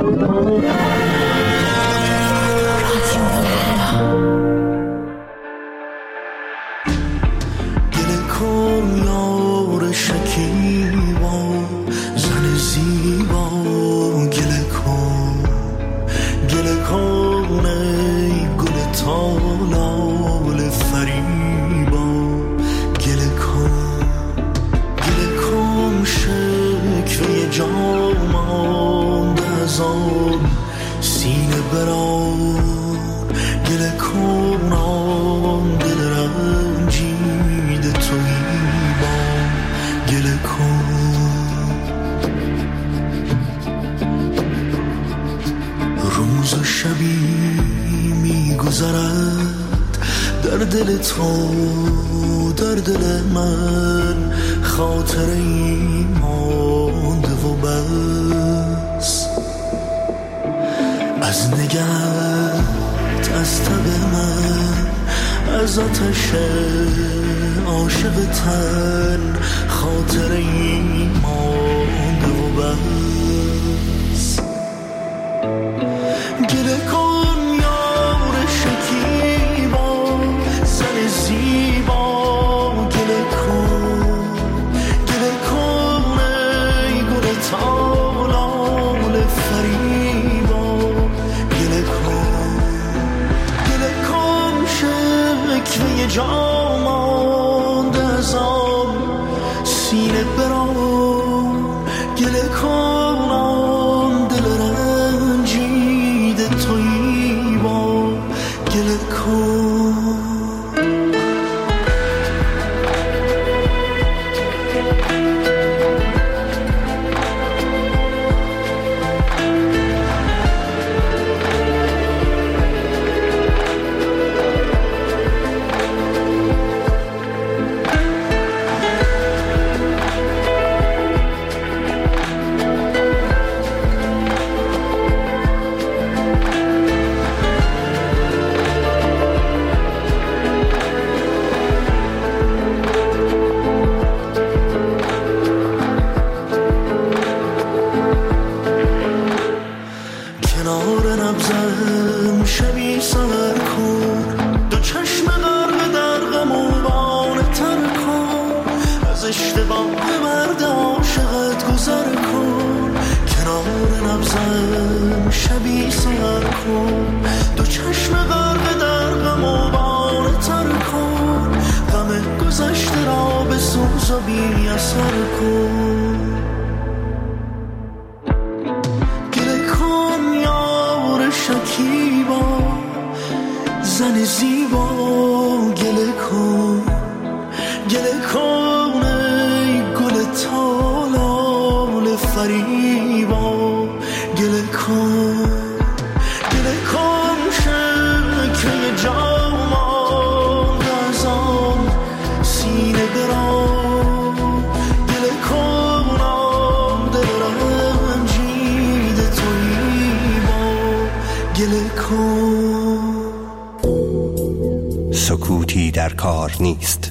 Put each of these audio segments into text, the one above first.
سکوتی در کار نیست.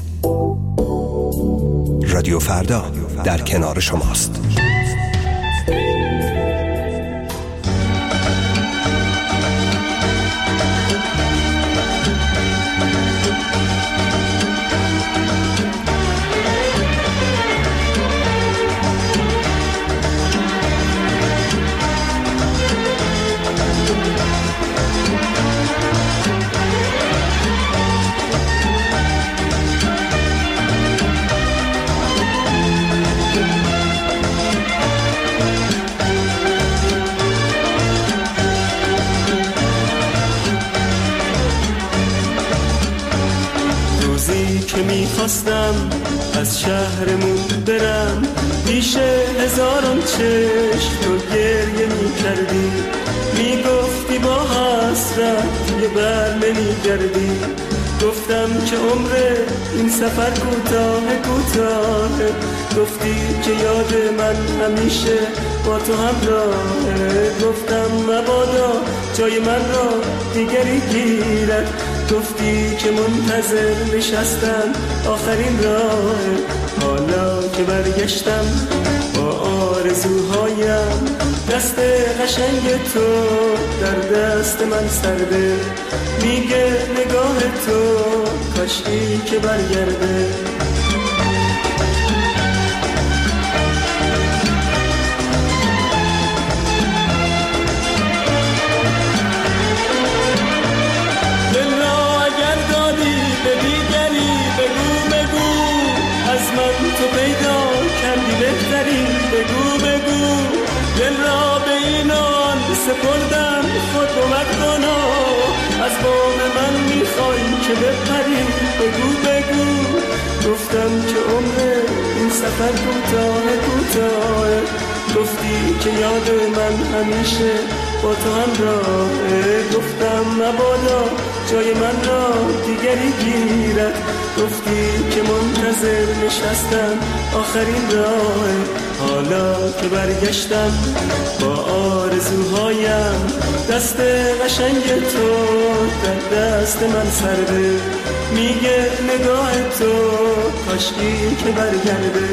رادیو فردا در کنار شماست. که میخواستم از شهرمون برم، پیش هزاران چشم تو گریه میکردی، میگفتی با حسرت یه بر نمیگردی. گفتم که عمر این سفر کوتاه کوتاه، گفتی که یاد من همیشه با تو همراهه. گفتم مبادا جای من را دیگری گیرد، گفتی که منتظر نشستم آخرین راه. حالا که برگشتم با آرزوهایم، دست قشنگ تو در دست من سرده، میگه نگاه تو کاشکی که برگرده. دل را اگر دادی به دیگری بگو بگو، از من تو پیدا کردی بهتری بگو بگو. دل را به اینان سپردم خود بمک کنا، از بام من میخوای که بپری بگو بگو. گفتم که عمر این سفر کوتاه کوتاه، گفتی که یاد من همیشه با تو همراهه. گفتم مبادا جای من را دیگری گیرد، گفتی که منتظر نشستم آخرین راه. حالا که برگشتم با آرزوهایم، دست قشنگ تو در دست من سرده، میگه نگاه تو کاشکی که برگرده.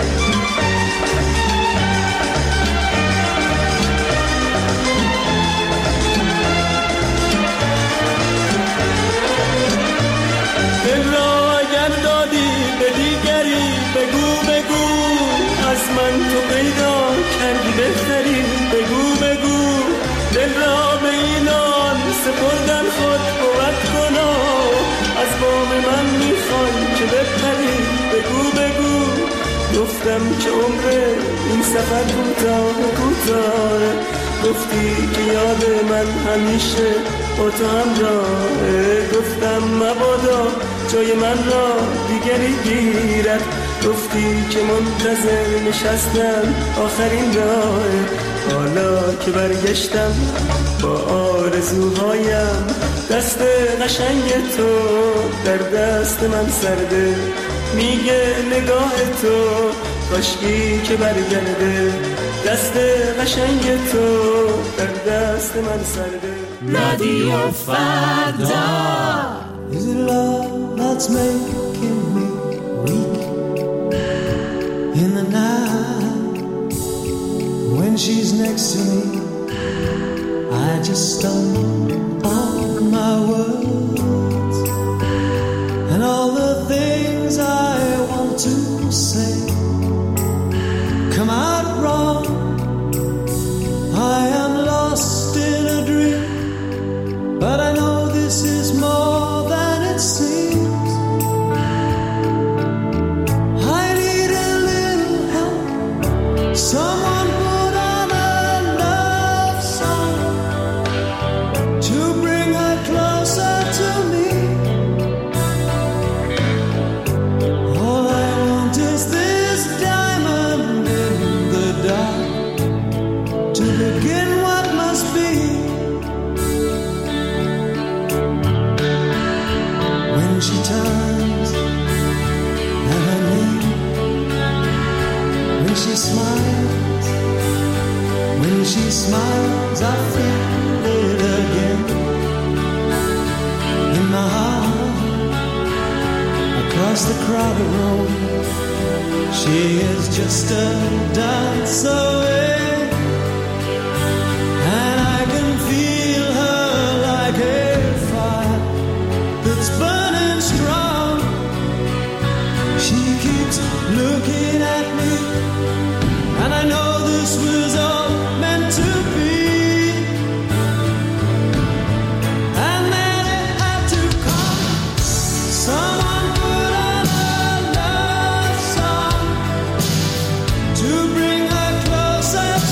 دل را اگر دادی به دیگری بگو بگو، از من تو پیدا کردی بهتری بگو بگو. دل را به اینان سپردن خود بود کنا، از بام من میخوای که بپری بگو بگو. گفتم که عمر این سفر کوتاه کوتاه، گفتی که یاد من همیشه با تو همراهه. گفتم مبادا جای من را دیگری گیرد، گفتی که منتظر نشستم آخرین راه. حالا که برگشتم با آرزوهایم، دست قشنگ تو در دست من سرده، میگه نگاه تو کاشکی که برگرده. دست قشنگ تو در دست من سرده. رادیو فردا. Is it love that's making me weak in the night? When she's next to me, I just stumble on my words, and all the things I want to say come out wrong. I am lost in a dream, but I know this is more than it seems. I need a little help, someone put on a love song to bring her closer to me. All I want is this diamond in the dark to begin what must be. When she turns and her name, when she smiles, when she smiles, I feel it again in my heart. Across the crowded road, she is just a dance away, and I can feel her like a fire that's burning strong. She keeps looking at me, and I know this was all meant to be. And then it had to come. Someone put on a love song to bring her closer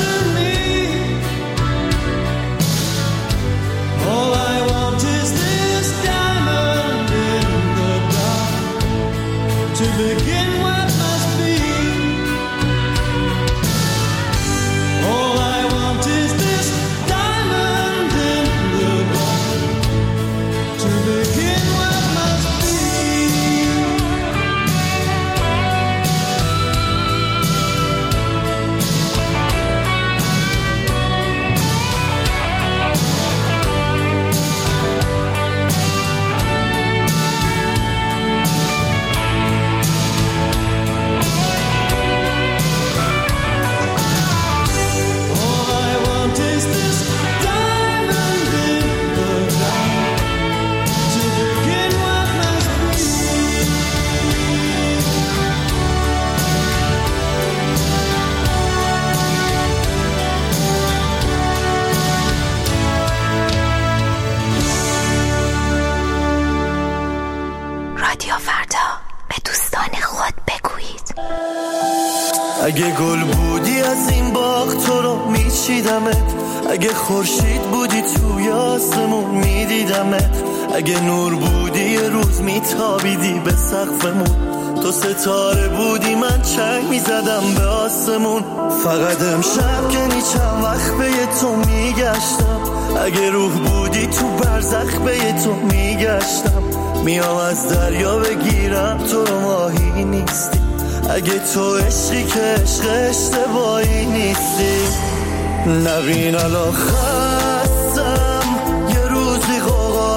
اگه گل بودی از این باغ تو رو میچیدمت، اگه خورشید بودی توی آسمون میدیدمت، اگه نور بودی یه روز میتابیدی به سقفمون، تو ستاره بودی من چنگ میزدم به آسمون. فقط امشب که چند وقت به تو میگشتم، اگه روح بودی تو برزخ به تو میگشتم، میام از دریا بگیرم تو رو ماهی نیستی، اگه تو عشقی که عشق اشتباهی نیستی. نبین الان خستم یه روزی غوغا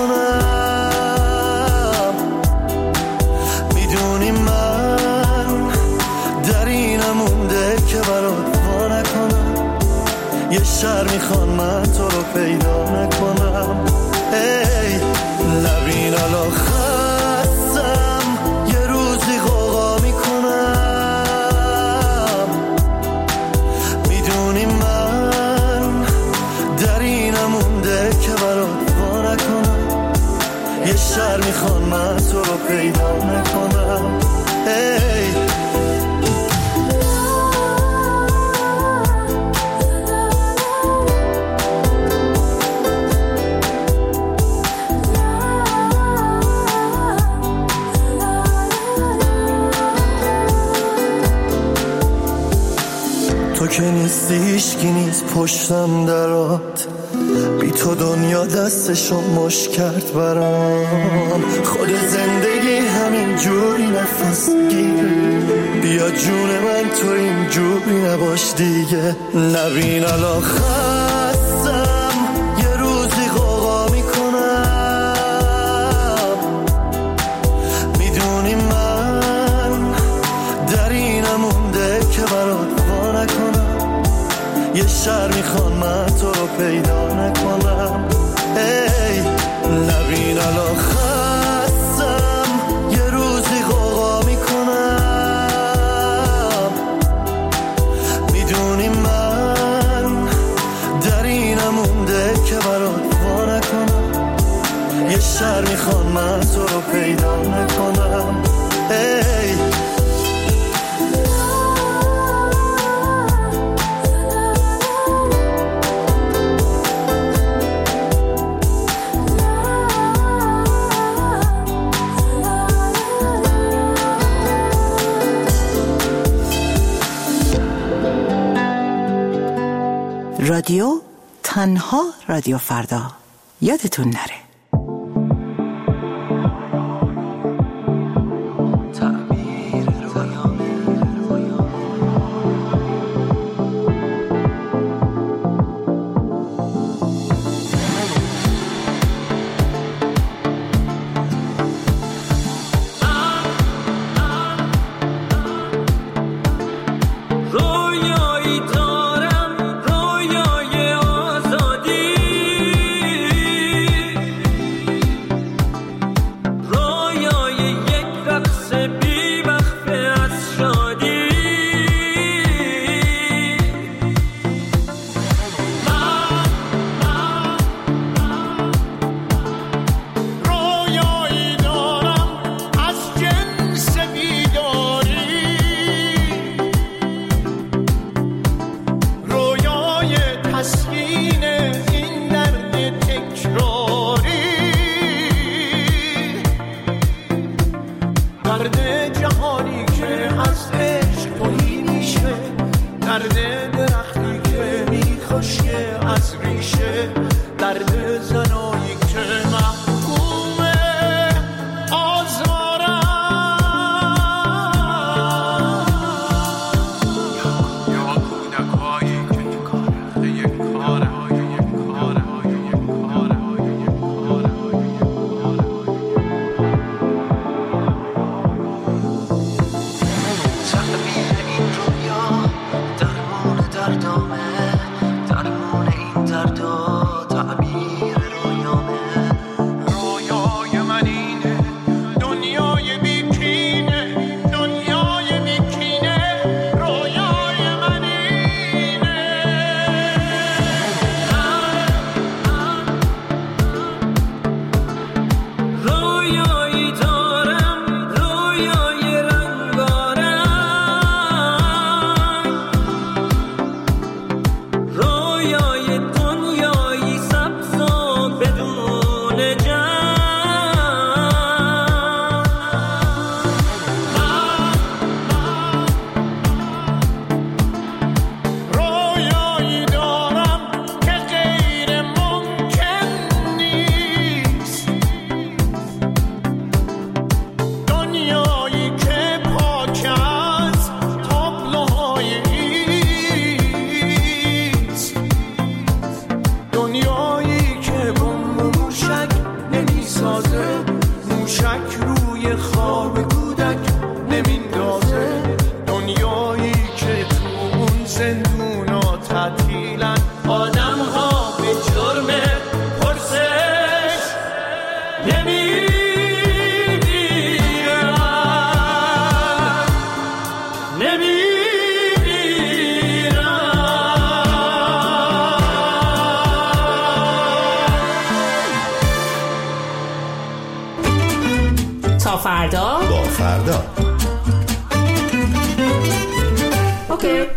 میکنم، میدونی من در اینم مونده که برات وا نکنم، یه شهر میخوان من تو رو پیدا نکنم. ای نبین الان خستم یه روزی غوغا میکنم، میدونی من در اینم مونده که برات وا نکنم، یه شهر میخوان من تو رو پیدا نکنم. ای تو که نیستی هیچکی نیست پشتم درات، بی تو دنیا دستشو مشت کرد برام، خود زندگی همین جوری نفس گیر، بیا جون من تو این جوری نباش دیگه. نبین الان خستم یه روزی غوغا میکنم، میدونی من در اینم مونده که برات وا نکنم، یه شهر میخوان من تو رو پیدا نکنم. ای نبین الان خستم یه روزی غوغا میکنم، میدونی من در اینم مونده که برات وا نکنم، یه شهر میخوان من تو رو پیدا نکنم. ای رادیو تنها رادیو فردا، یادتون نره. تعطیلن آدم ها به جرم پرسش تا فردا با فردا. اوکی.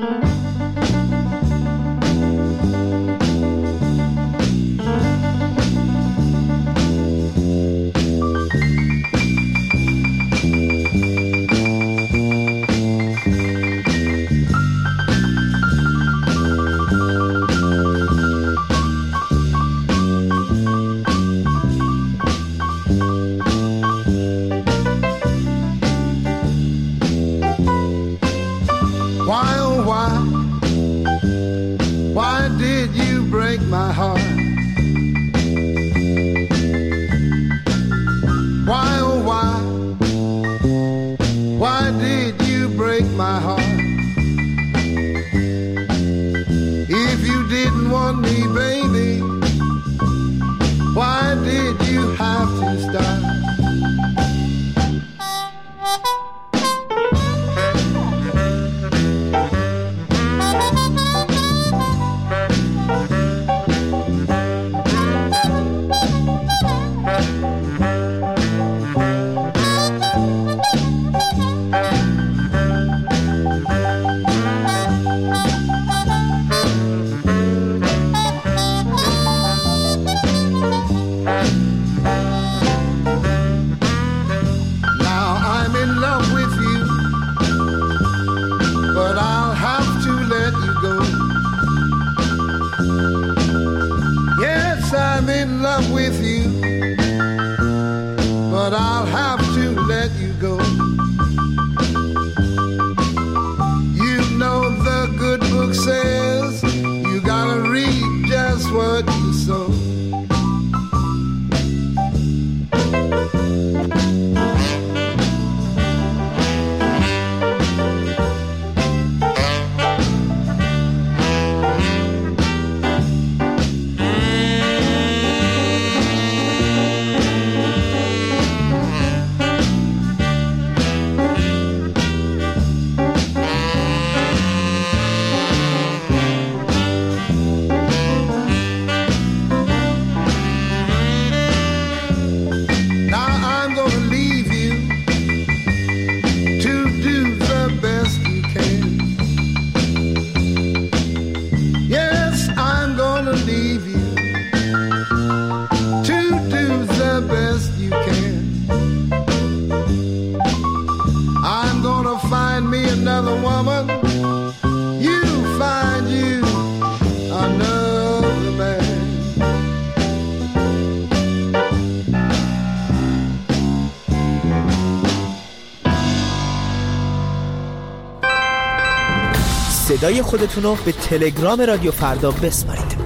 صدای خودتونو به تلگرام رادیو فردا بسپارید.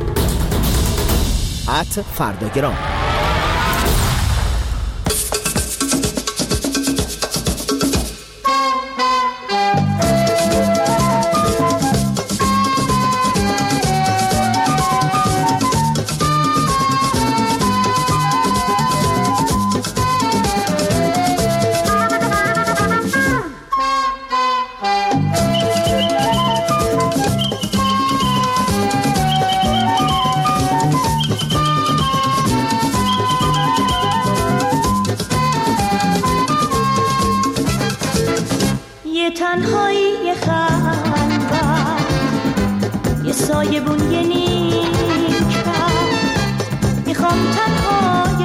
@فرداگرام. تنهایی خلوت یه سایبون یه نیمکت میخوام تنها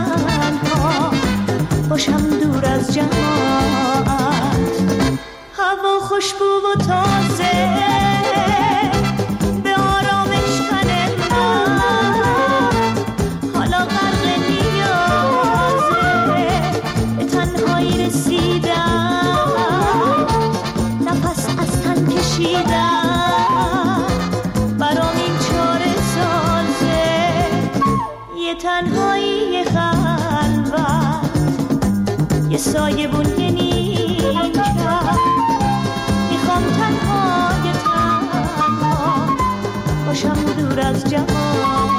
باشم دور از جماعت هوا خوشبو و تازه به آرامش تن من حالا غرق نیازه به تنهایی رسیدم نفس از تن کشیدم برام این چاره سازه یه تنهایی خلوت یه سایبون یه نیمکت میخوام تنها باشم دور از جهان.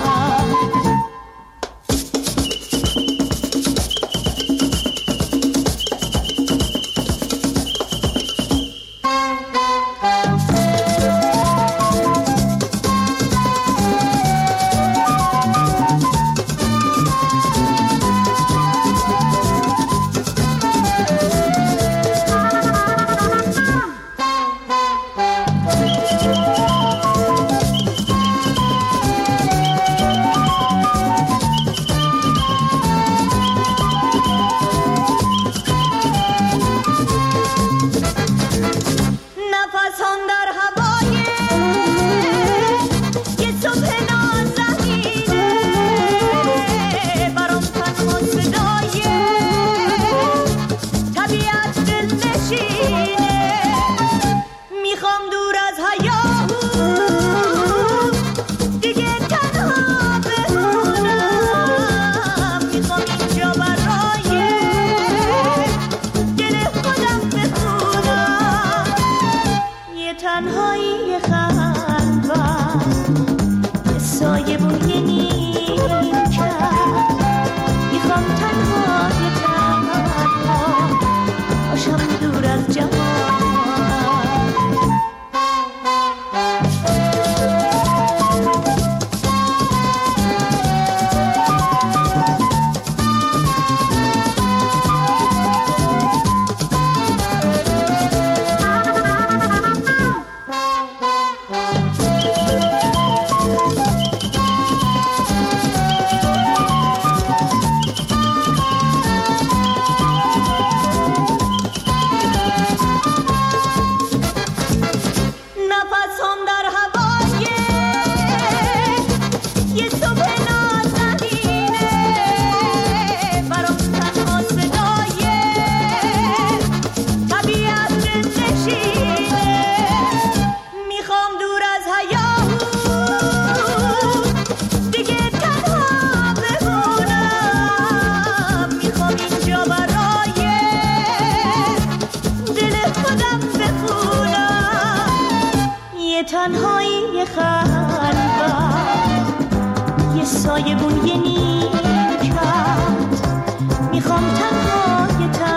تنهایی خلوت یه سایه بوی نیمکت میخوام تنها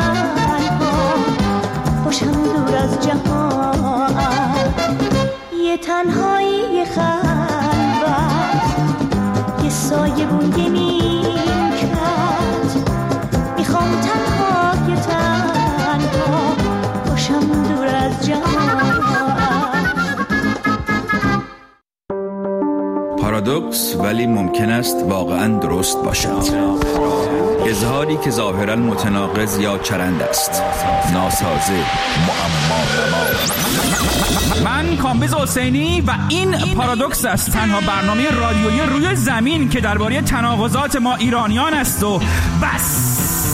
باشم دور از جهان. یه تنهایی خلوت یه سایه بوی نیمکت میخوام تنها باشم دور از جهان. پارادوکس ولی ممکن است واقعاً درست باشد. اظهاری که ظاهراً متناقض یا چرند است، ناسازه، معما. من کامبیز حسینی و این پارادوکس است، تنها برنامه رادیویی روی زمین که درباره تناقضات ما ایرانیان است و بس.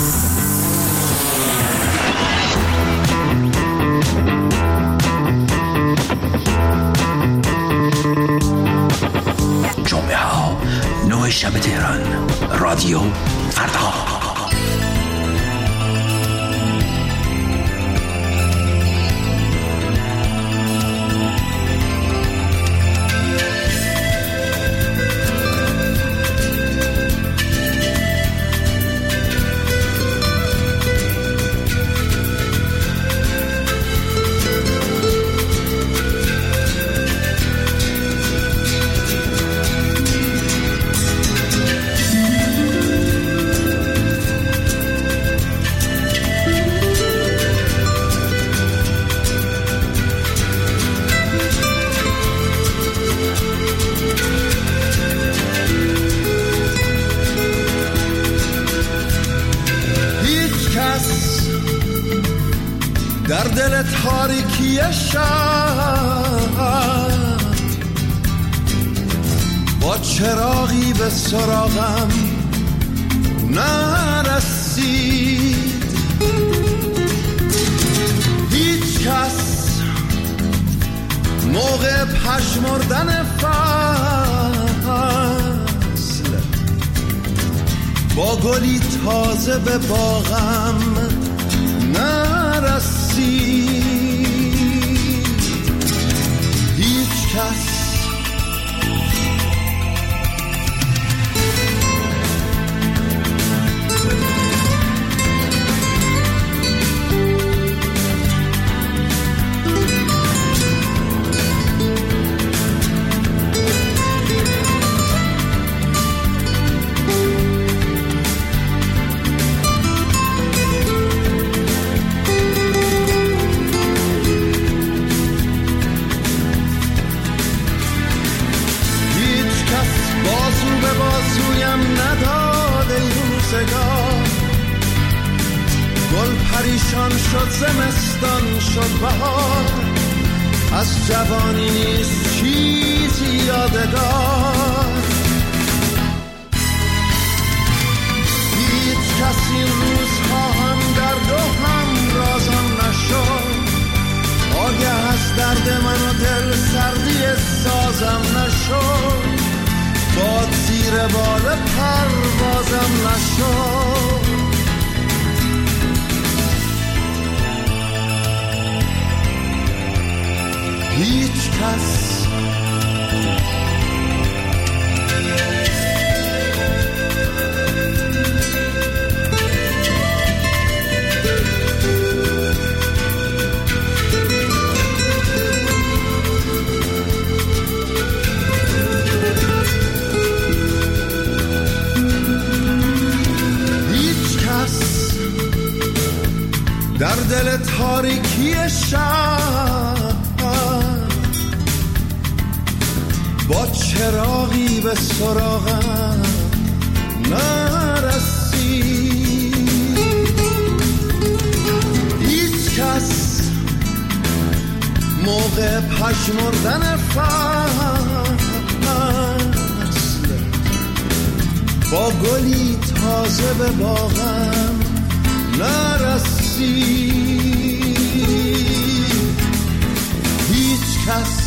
جمعه ها 9 شب تهران، رادیو فردا. در دل تاریکی شب با چراغی به سراغم نرسید. هیچ کس موقع پژمردن فصل با گلی تازه به باغم نرسید. هیچ کس روزگار، گل پریشان شد، زمستان شد بهار، از جوانی نیست چیزی یادگار. هیچ کسی روزها هم درد و هم رازم نشد، آگه از درد من و دل سردی سازم نشد، باد زیر بال پروازم نشد. هیچ کس در دل تاریکی شب با چراغی به سراغم نرسید. هیچ کس موقع پژمردن فصل با گلی تازه به باغم نرسید. هیچ کس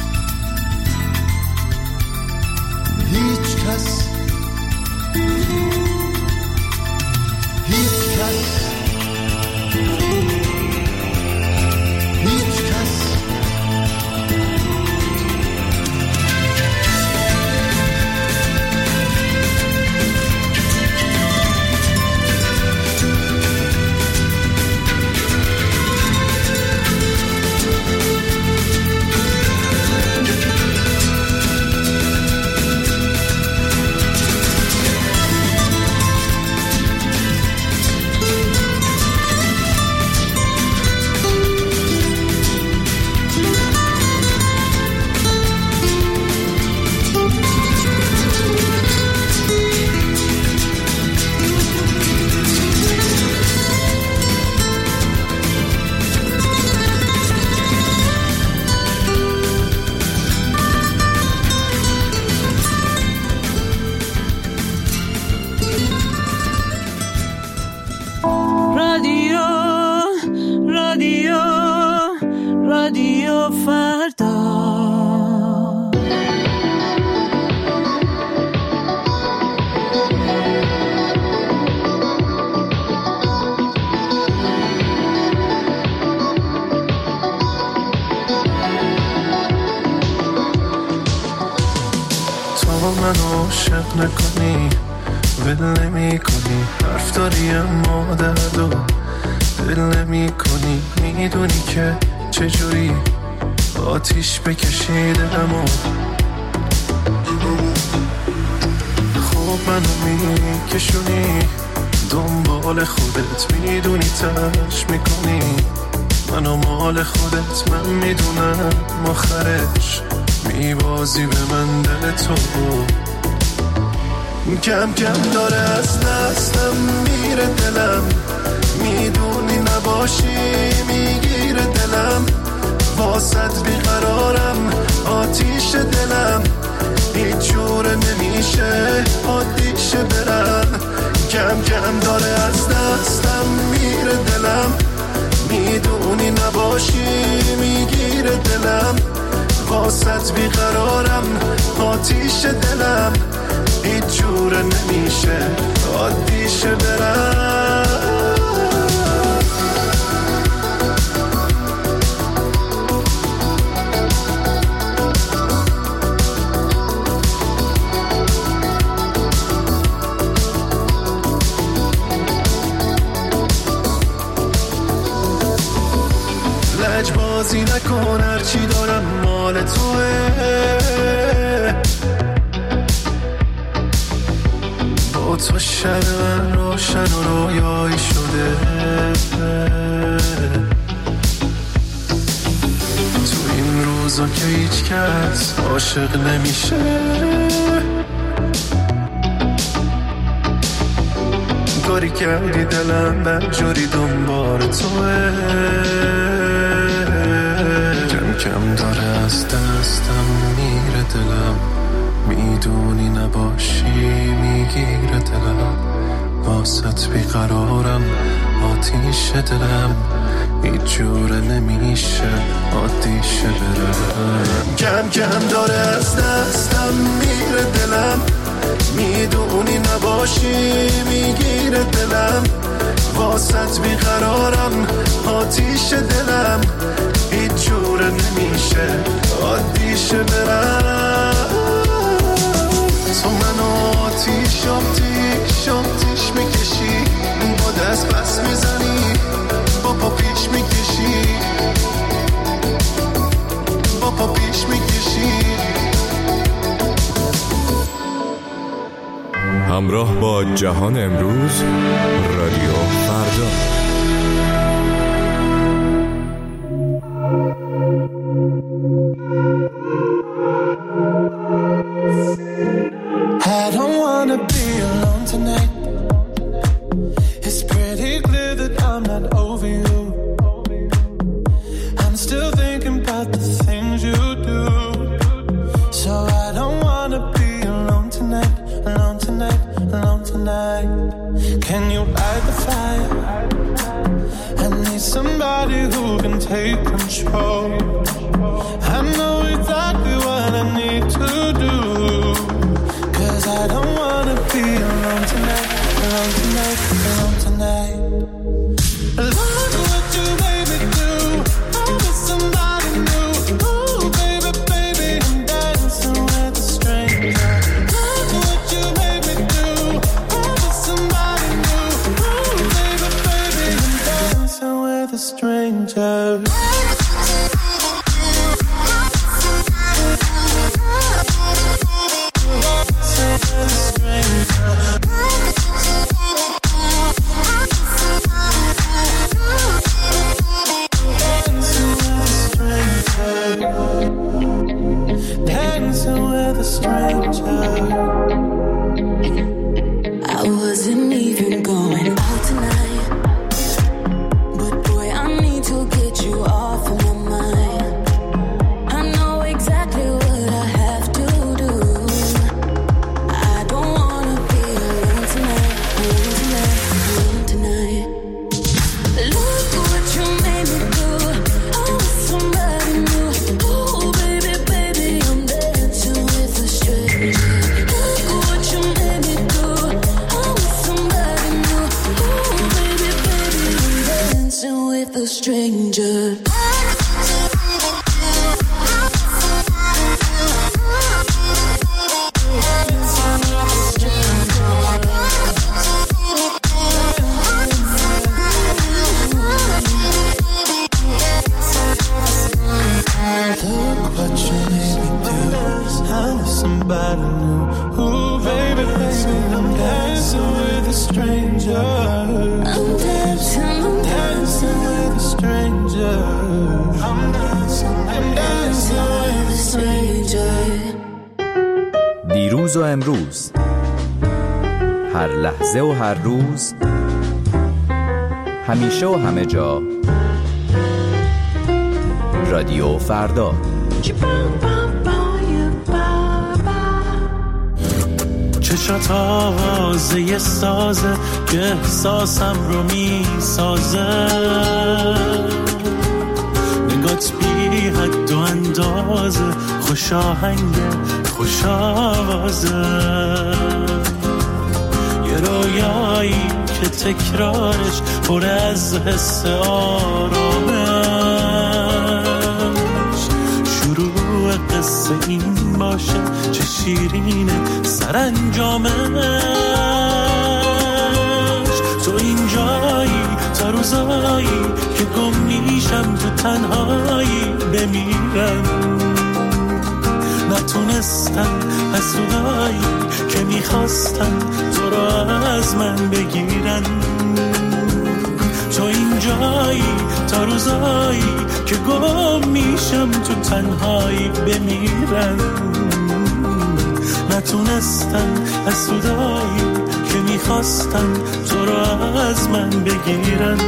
منو عاشق نکنی، ول نمی کنی، حرف داری اما دردو دل نمی کنی. میدونی که چجوری آتیش بکشی دلمو، خب منو میکشونی دنبال خودت، میدونی تلاش میکنی منو مال خودت. من میدونم آخرش میبازی به من دل تو، کم کم داره از دستم میره دلم، میدونی نباشی میگیره دلم، واسط بیقرارم آتیش دلم، هیچ جوره نمیشه عادیشه برم. کم کم داره از دستم میره دلم، میدونی نباشی میگیره دلم، واسط بیقرارم آتیش دلم، هیچ جوره نمیشه عادیشه برم. لجبازی نکن، هرچی دارم مال توه، با تو شب من روشن و رویایی شده، تو این روزا که هیچ کس عاشق نمیشه، کاری کردی دلم بدجوری دنبال توه، کم کم داره از دستم میره دلم، میدونی نباشی میگیره دلم، واسط بیقرارم آتیش دلم، هیچ جوره نمیشه عادیشه برم، کم کم داره از دستم میره دلم، میدونی نباشی میگیره دلم، واسط بیقرارم آتیش دلم، هیچ جوره نمیشه عادیشه برم، تو منو آتیش میکشی، با دست بس میزنی، با پا پیش میکشی، با پا پیش میکشی. همراه با جهان امروز، رادیو فردا. I don't wanna be alone tonight. It's pretty clear that I'm not over you. I'm still thinking about the things you do. So I don't wanna be alone tonight, alone tonight, alone tonight. Can you light the fire? I need somebody who can take control. I know exactly what I need to do. I don't wanna be alone tonight, alone tonight, alone tonight. Look what you made me do. I'm with somebody new. Ooh, baby, baby, I'm dancing with a stranger. Look what you made me do. I'm with somebody new. Ooh, baby, baby, I'm dancing with a stranger. I wasn't even going out tonight, but boy, I need to get you off of my mind. I know exactly what I have to do. I don't wanna be alone tonight, alone tonight, alone tonight. Look what you made me do. I was somebody new. Oh baby, baby, I'm dancing with a stranger. Look what you made me do. I was somebody new. Oh baby, baby, I'm dancing with a stranger. دیروز و امروز، هر لحظه و هر روز، همیشه و همه جا، رادیو فردا. چشات آوازه یه سازه که احساسم رو می سازه، نگات بی حد و اندازه، خوش آهنگه خوش آوازه، یه رویایی که تکرارش پر از حس آرامش، شروع قصه این باشه چه شیرینه سرانجامش، تو اینجایی تا روزایی که گم میشم تو تنهایی بمیرم، نتونستم حسودایی که میخواستم تو را از من بگیرن، تو اینجایی تا روزایی که گم میشم تو تنهایی بمیرم، نتونستم حسودایی که میخواستن تو رو از من بگیرن.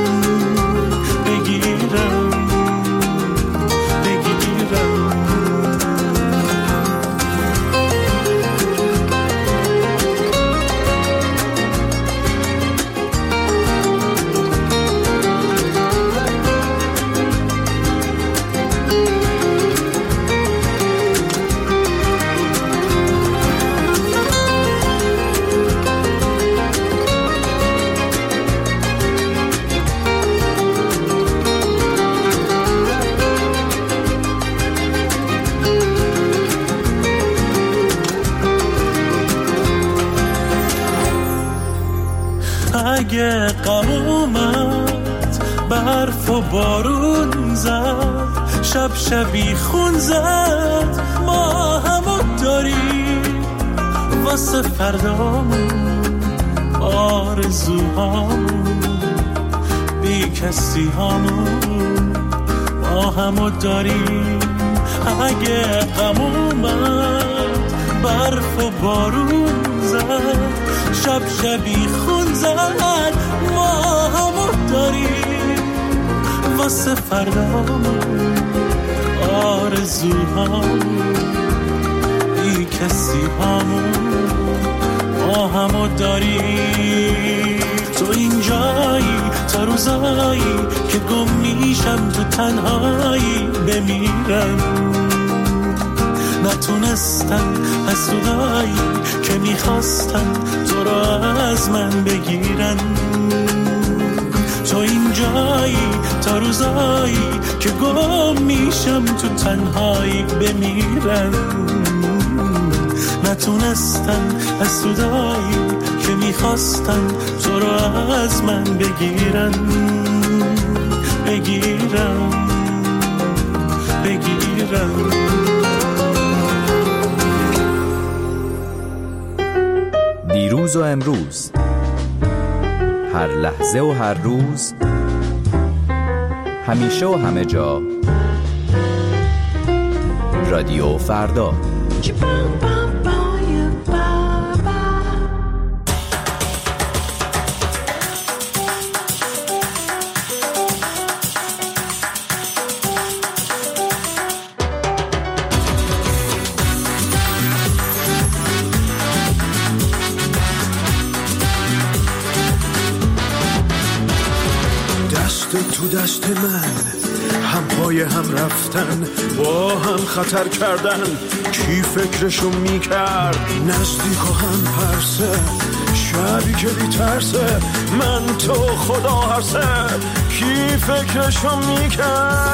اگه غم اومد برف و بارون زد، شب شبی خون زد، ما همو داریم واسه فردامون، آرزوهامون، بی کسی هامون، ما همو داریم. اگه غم اومد برف و بارون زد، شب شبی خون زد، ما همو داریم واسه فردامون، آرزوهامون، بی کسی هامون، ما همو داریم. تو اینجایی تا روزایی که گم میشم تو تنهایی بمیرم، نتونستن حسودایی که میخواستن تو را از من بگیرن. تو اینجایی تا روزایی که گم میشم تو تنهایی بمیرم، نتونستن حسودایی که میخواستن تو را از من بگیرن. دیروز و امروز، هر لحظه و هر روز، همیشه و همه جا، رادیو فردا. تو دست من هم پای هم رفتن، با هم خطر کردن، کی فکرشو میکرد؟ نزدیک و هم پرسه، شبی که بی ترسه، من تو خدا هرسه، کی فکرشو میکرد؟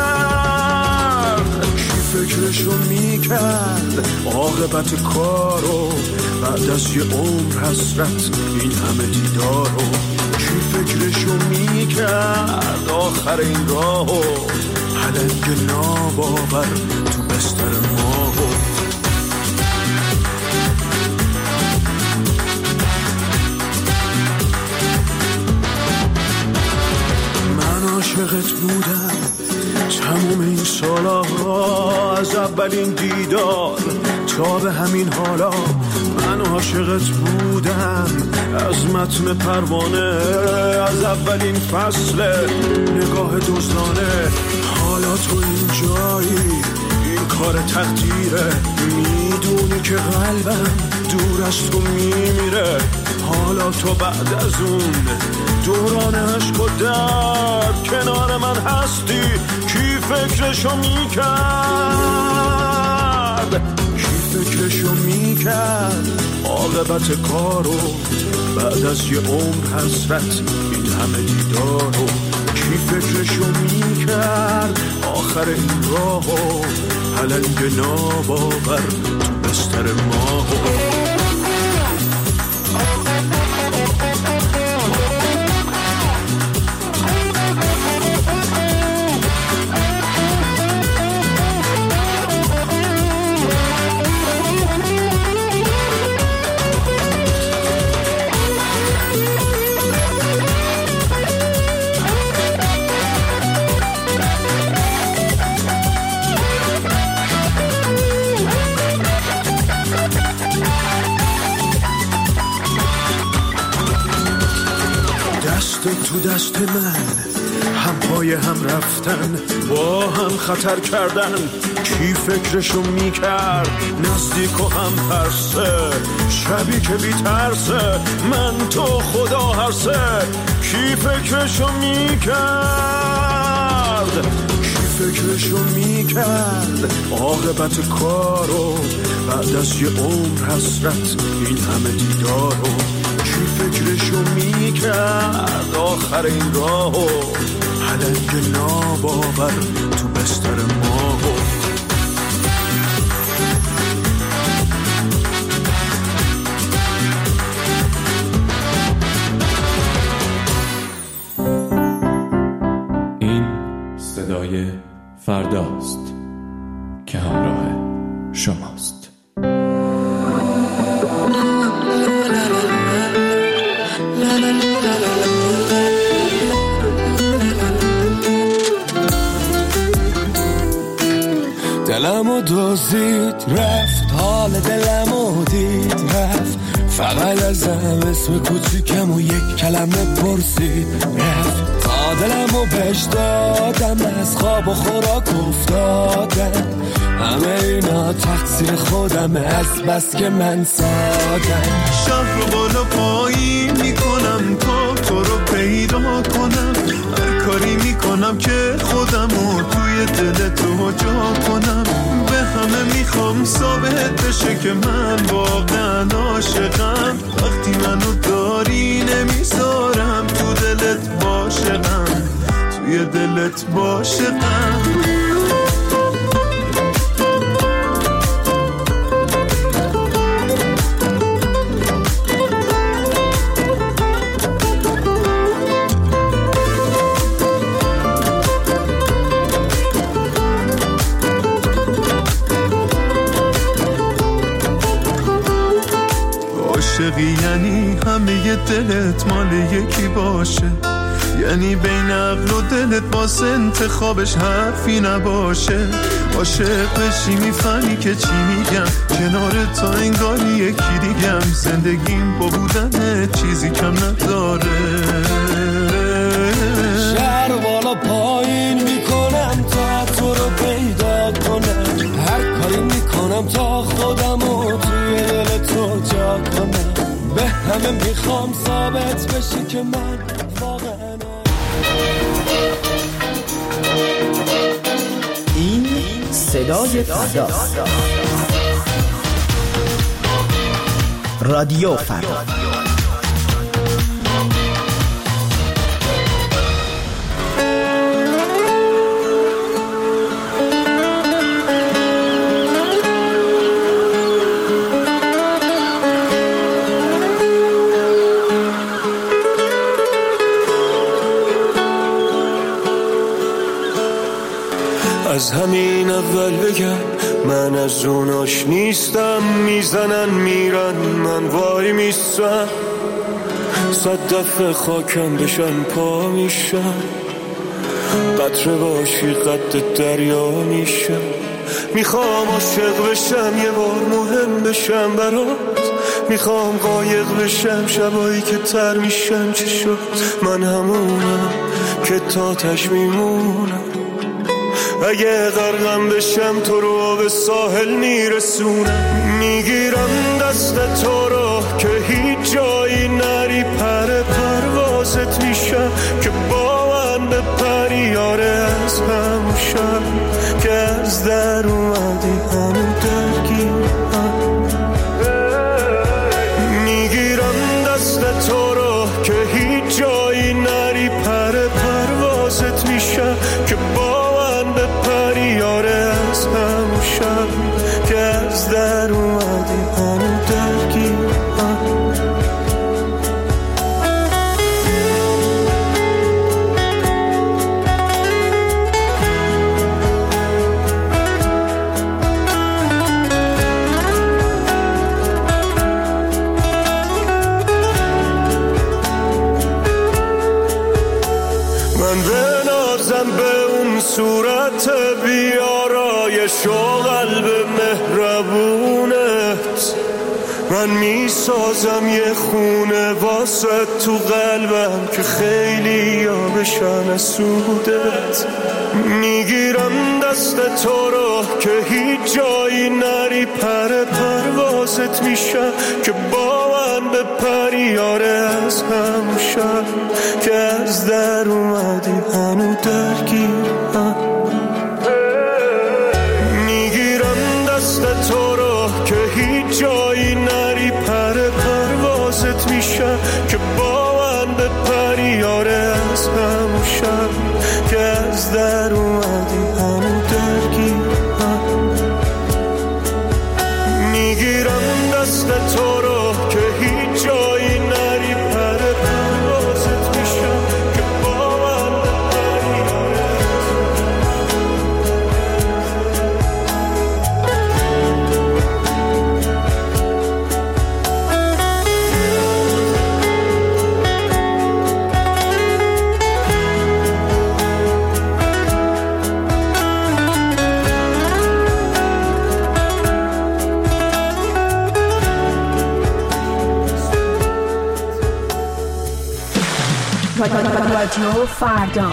کی فکرشو میکرد؟ عاقبت کارو بعد از یه عمر حسرت، این همه دیدارو کی فکرشو میکرد؟ آخر این راهو پلنگ ناباور تو بستر ماهو. من عاشقت بودم تموم این سالها، از اولین دیدار تا به همین حالا. من عاشقت بودم از متن پروانه، از اولین فصل نگاه دزدانه. حالا تو این جایی، این کار تقدیره، میدونی که قلبم دور از تو میمیره. حالا تو بعد از اون دوران عشق و درد کنار من هستی، کی فکرشو میکرد؟ کی فکرشو میکرد؟ عاقبت کارو بعد از یه عمر حسرت، این همه دیدارو کی فکرشو میکرد؟ آخر این راهو پلنگ ناباور تو بستر ماهو. دست تو دست من، هم پای هم رفتن، با هم خطر کردن. کی فکرشو میکرد نزدیک و هم ترسه، شبی که بی ترسه، من تو خدا هرسه. کی فکرشو میکرد، کی فکرشو میکرد عاقبت کارو، بعد از یه عمر حسرت این همه دیدارو. کی فکرشو میکرد آخر این راهو، پلنگ ناباور تو بستر ماهو. این صدای فرداست که همراه شماست. دلمو دزدید رفت، حال دلمو دید رفت، فقط ازم اسم کوچیکم و یک کلمه پرسید رفت. تا دلمو بهش دادم، از خواب و خوراک افتادم، همه اینا تقصیر خودمه از بس که من سادم. شهر رو بالا پایین میکنم تو رو پیدا کنم، هر کاری میکنم که خودمو توی دل تو جا کنم. به همه میخوام ثابت بشه که من واقعا عاشقم، وقتی منو داری نمیذارم تو دلت باشقم، توی دلت باشقم. یعنی همه دلت مال یکی باشه، یعنی بین عقل و دلت باز انتخابش حرفی نباشه. عاشق بشی میفهمی که چی میگم، کنار تا انگاری یکی دیگم. زندگیم با بودن چیزی کم نداره. شهر بالا پایین میکنم تا تو رو پیدا کنم، هر کاری میکنم تا خودمو توی دل تو جا کنم. به همه میخوام ثابت بشی که من واقعا. این صدای فرداست. رادیو فردا. از همین اول بگم من از اوناش نیستم، میزنن میرن من وای میستم. صد دفعه خاکم بشن پا میشم، قطره باشی قد دریا میشم. میخوام عاشق بشم یه بار مهم بشم برات، میخوام قایق بشم شبایی که تر میشم. چی شد من همونم که تا تش میمونم، اگه غرقم بشم تو رو به ساحل میرسونم. میگیرم دست تو رو که هیچ جایی نری، پر پروازت میشم که با من بپری. یاره از همون شب که از در اومدی همون درگیرم. میگیرم دست تو رو که هیچ جایی نری، پر پروازت میشم که با بپری. یاره از همون شب که از در اومدی همون درگیر. من میسازم یه خونه واسه تو قلبم که خیلی یا بشن سودت. میگیرم دست تو رو که هیچ جایی نری، پر پروازت میشم که با من به پریاره از همون شب که از در اومدی هنو درگیرم. میگیرم دست تو رو که هیچ جایی نری، پر پروازت میشم که با من به پریاره از همون شب که از در اومدی هنو درگیرم. میگیرم دست تو رو که هیچ جایی نری، پر پروازت میشم که با من به پریاره. رادیو فردا.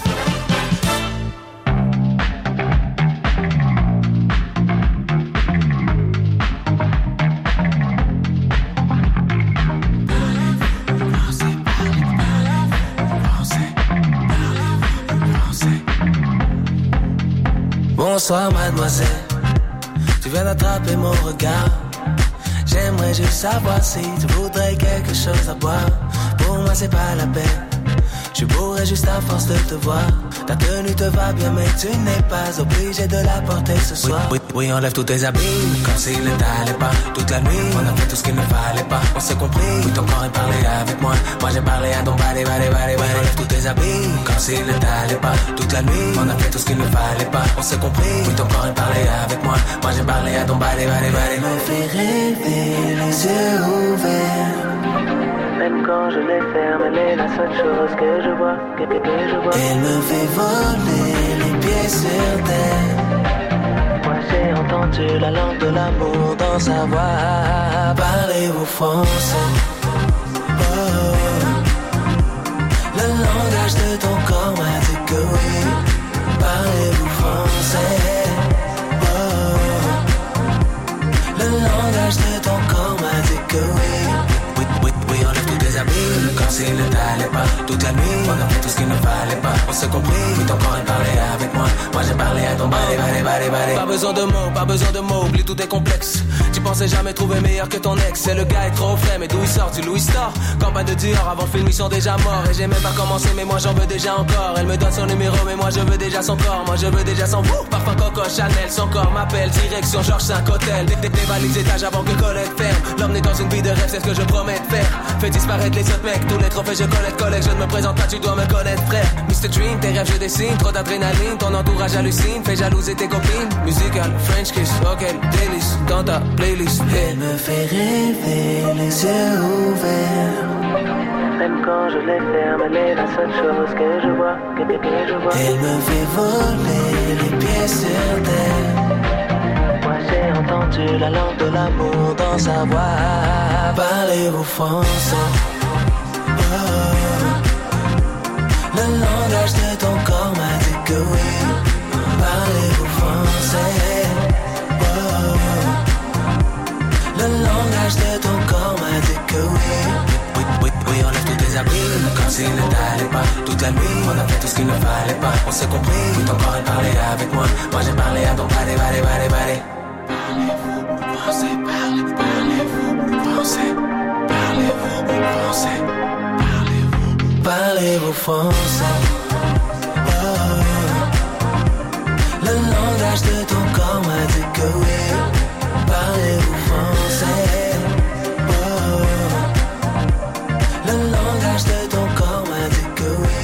Bonsoir mademoiselle, tu viens d'attraper mon regard. J'aimerais juste savoir si tu voudrais quelque chose à boire. Pour moi c'est pas la peine, je bourrais juste à force de te voir. Ta tenue te va bien mais tu n'es pas obligé de la porter ce soir. Oui, enlève tous tes habits, comme s'il ne t'allait pas. Toute la nuit, on a fait tout ce qu'il ne fallait pas. On s'est compris, oui ton corps est parlé avec moi. Moi j'ai parlé à ton body. Enlève tous tes habits, comme s'il ne t'allait pas. Toute la nuit, on a fait tout ce qu'il ne fallait pas. On s'est compris, oui ton corps est parlé avec moi. Moi j'ai parlé à ton body. Me fait rêver les yeux ouverts. Même quand je les ferme, elle est la seule chose que je vois, que je vois. Elle me fait voler les pieds sur terre. Moi j'ai entendu la langue de l'amour dans sa voix. Parlez-vous français? Oh. Le langage de ton corps m'a dit que oui. Parlez-vous français? Oh. Le langage de ton corps m'a dit que oui. Oui, enlève tous tes habits, comme s'il ne t'allait pas. Toute la nuit, on a fait tout ce qu'il ne fallait pas. On s'est compris, oui ton corps est parlé avec moi. Moi j'ai parlé à ton body. Pas besoin de mots, oublie tous tes complexes. Tu pensais jamais trouver meilleur que ton ex. C'est le gars est trop frais, mais d'où il sort? Du Louis Store. Campagne de Dior, avant le film ils sont déjà morts. Et j'ai même pas commencé, mais moi j'en veux déjà encore. Elle me donne son numéro, mais moi je veux déjà son corps. Moi je veux déjà son parfum Coco Chanel. Son corps m'appelle, direction Georges 5 Hôtel. Des valises étages avant que Colette ferme. L'emmener dans une vie de rêve, c'est ce que je promets de faire. Fais disparaître les autres mecs, tous les trophées je collecte. Je ne me présente pas, tu dois me connaître frère. Mr. Dream, tes rêves je dessine. Trop d'adrénaline, ton entourage hallucine. Fais jalouser tes copines. Musical, French kiss, ok, délice. Dans ta playlist, elle me fait rêver les yeux ouverts. Même quand je les ferme, elle est la seule chose que je vois, que je vois. Elle me fait voler les pieds sur terre. Moi j'ai entendu la langue de l'amour dans sa voix. Parlez-vous français? Oh. Le langage de ton corps m'a dit que oui. Parlez-vous français? Oh. Le langage de ton corps m'a dit que oui. Oui, enlève tous tes habits, comme s'il ne t'allait pas. Toute la nuit, on a fait tout ce qu'il ne fallait pas. On s'est compris, oui ton corps est parlé avec moi. Moi j'ai parlé à ton body. Parlez-vous français? Parlez-vous français? Parlez-vous français? Parlez-vous français? Oh. Le langage de ton corps m'a dit que oui. Parlez-vous français? Oh. Le langage de ton corps m'a dit que oui.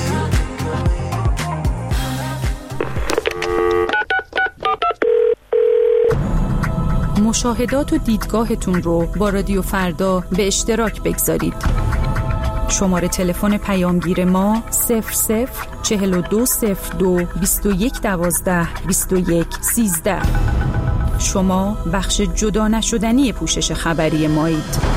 مشاهدات و دیدگاهتون رو با رادیو فردا به اشتراک بگذارید. شماره تلفن پیامگیر ما 00420221122113. شما بخش جدا نشدنی پوشش خبری مایید.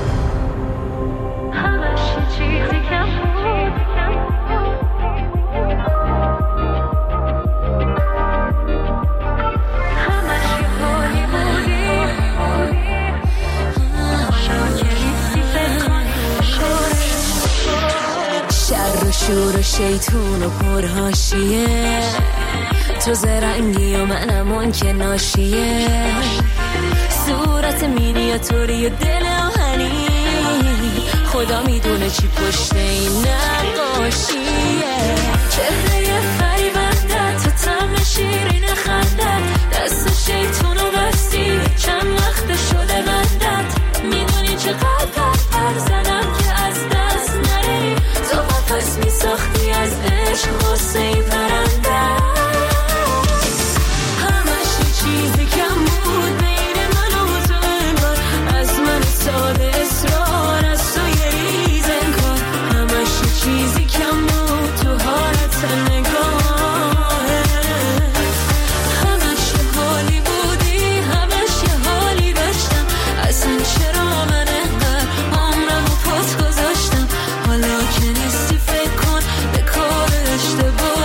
شور و شیطون و پرهاشیه، تو زرنگی و منم اون که ناشیه، صورت مینیاتوری و دل آهنی، خدا میدونه چی پشت این نقاشیه. چهره فریبنده تو طعم شیرین خندت، دست شیطون و بستی چند وقت شده بندت، میدونی چقدر پر زدم که از دست نری، تو قفص می ساختی از عشق غصه پرنده، همش یه چیزی کم بود بین من و تو، انگار از من ساده اصرار از تو یه ریز انگار، همش یه چیزی کم بود تو حالت نگاهه، همش یه حالی بودی همش یه حالی داشتم، اصلا چرا من انقدر عمرم و پات گذاشتم، حالا که نیستی فکر کن به کار اشتباهت.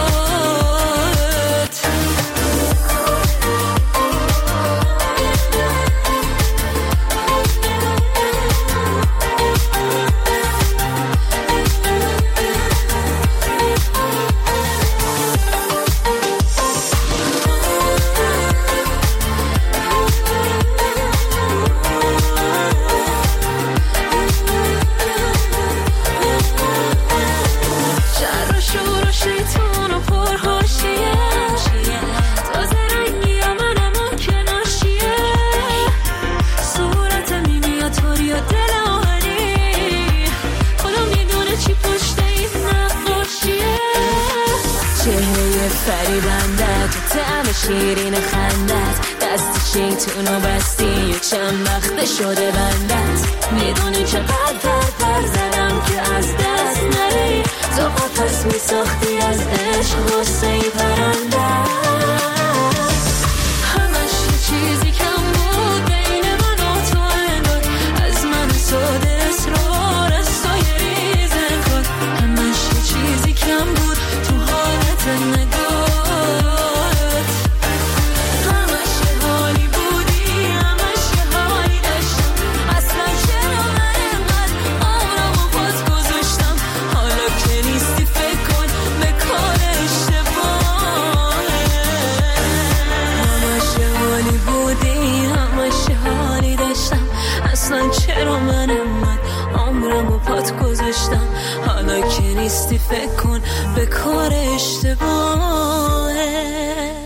شیرین خندت، دست شیطون و بستی و چند وقت شده بندت، میدونی چقدر پر زدم که از دست نری، تو قفص می ساختی از عشق غصه پرنده، همش یه چیزی کم بود بین من و تو، انگار از من ساده اصرار از تو یه ریز انگار، همش یه چیزی کم بود تو حالت نگاه، چرا من انقدر عمرم و پات گذاشتم، حالا که نیستی فکر کن به کار اشتباهه.